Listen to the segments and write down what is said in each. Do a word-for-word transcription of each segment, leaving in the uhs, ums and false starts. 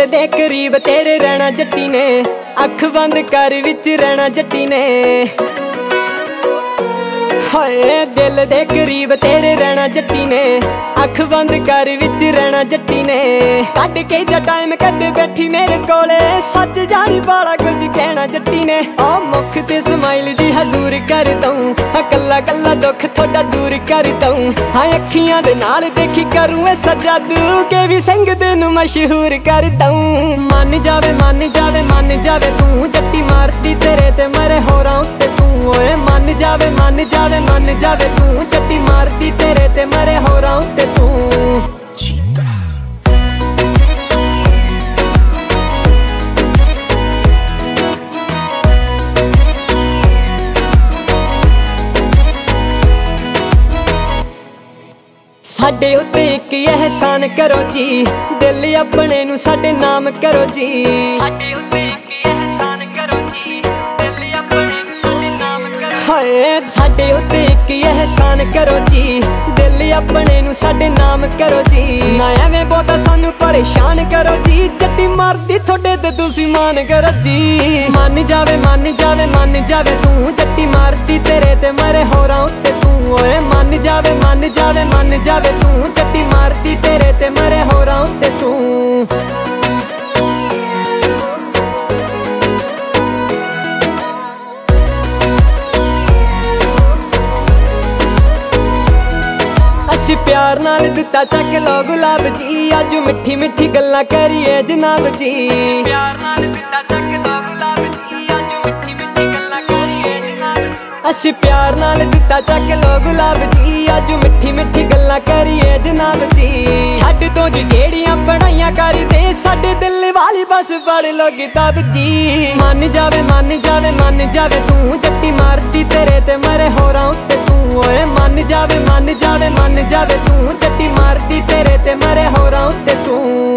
दे करीब तेरे रहना जट्टी ने, अख बंद कर विच रहना जट्टी ने। हाय दिल दे करीब तेरे रहना जट्टी ने, अख बंद कर विच रहना जट्टी ने। कट के जा टाइम कदे बैठी मेरे कोले, सच जानी बाला कुछ कहना जट्टी ने। आ मुख ते स्माइल दी हजूर कर दूं, कल्ला कल्ला दुख थोड़ा दूर कर दूं। हाँ अखियां दे नाल देखी करूं ऐसा जादू, के भी संग दे नूं मशहूर कर दूं। मन जावे मन जावे मन जावे तू, जट्टी मारती तेरे ते मरे होरां उत्ते तू। ओए मन जावे मन जावे मन जावे तू, जट्टी मारती तेरे ते मरे होरां उत्ते तू। साडे उत्ते इक एहसान करो जी, दिल अपने नू साडे नाम करो जी। साडे उत्ते इक एहसान करो जी, दिल अपने नू साडे नाम करो। हाय साडे उत्ते इक एहसान करो जी, दिल अपने नू साडे नाम करो जी। ना एवें बहुता सानू परेशान करो जी, जट्टी मारदी थोड़े ते तुसी मान करो जी। मन जावे मन जावे मन जावे तू, जट्टी मारदी तेरे ते मरे होरां उत्ते तू। ओए मन जावे मन जावे मन जावे तू, जट्टी मारदी तेरे ते मरे होरां उत्ते तू। असी प्यार नाल दिता चक लो गुलाब जी, अज मिठी मिठी गल्लां करिए जनाब जी। प्यार नाल दिता चक लो गुलाब जी, अज मिठी मिठी गल्लां करिए जनाब जी। असी प्यार नाल दिता चक लो गुलाब जी, अज मिठी मिठी गल्लां करिए जनाब जी। छड्ड दो जी जेड़ियां पढ़ाइयां करदे, साडे दिल वाली बस पढ़ लो किताब जी। मन जावे मन जावे मन जावे तू, जट्टी मारदी तेरे ते मरे होरां उत्ते तू। ओए मन जावे मन जावे मन जावे तू, जट्टी मारदी तेरे ते मरे होरां उत्ते तू।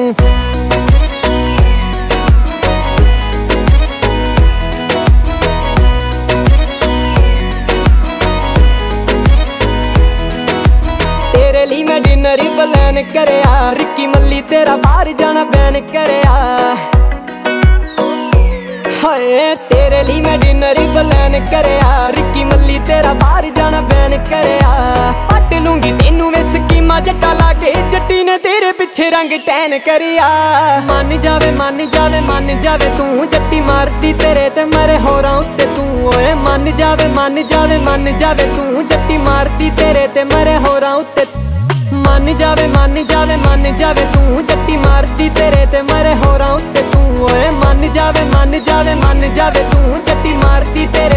तेरे लिए मैं डिनर ही प्लान करया, रिक्की मल्ली तेरा बाहर जाना बैन करया। हाय तेरे लिए मैं डिनर ही प्लान करया, रिक्की मल्ली तेरा बाहर जाना बैन करया। पट लूंगी तेनू वे स्कीमा जट्टा लाके, जट्टी ने तेरे पिछे रंग टैन करया। मन जावे मन जावे मन जावे तू, जट्टी मारदी तेरे ते मरे होरां उत्ते तू। ओए मन जावे मन जावे मन जावे तू, जट्टी मारदी तेरे ते मरे होरां उत्ते। मन जावे मन जावे मन जावे तू, जट्टी मारदी तेरे ते मरे होरां उत्ते तू। ओए मन जावे मन जावे मन जावे तू, जट्टी मारदी तेरे